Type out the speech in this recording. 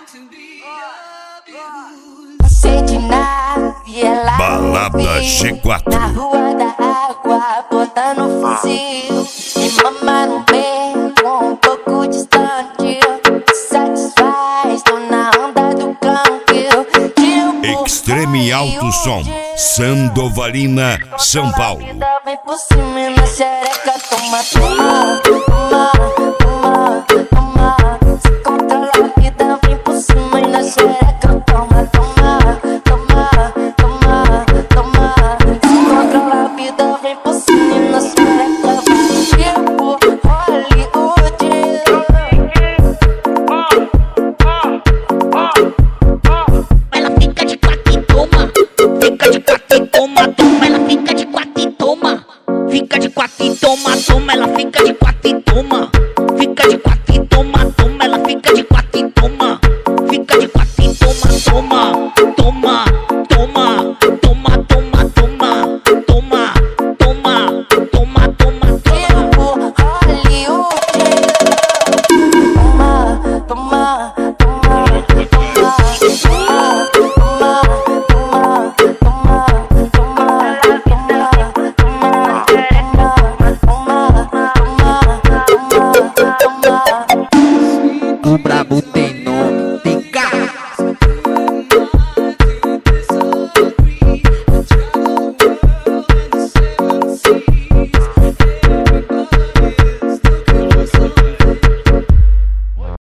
Sei de nada e ela Balada G4 na rua da água, botando fuzil. Me mama no beco, um pouco distante. Satisfaz, tô na onda do campo. Extreme Alto Som, Sandovalina, São Paulo. Vem por cima e na xereca, toma, toma, toma, toma, toma. Se controla a vida, vem por cima e na xereca, toma, toma, toma, toma, toma. Se controla a vida, vem por cima e na xereca, tipo Hollywood. Ela fica de quatro e toma, fica de quatro e toma, toma. Ela fica de quatro e toma, fica de quatro e toma, toma. Ela fica de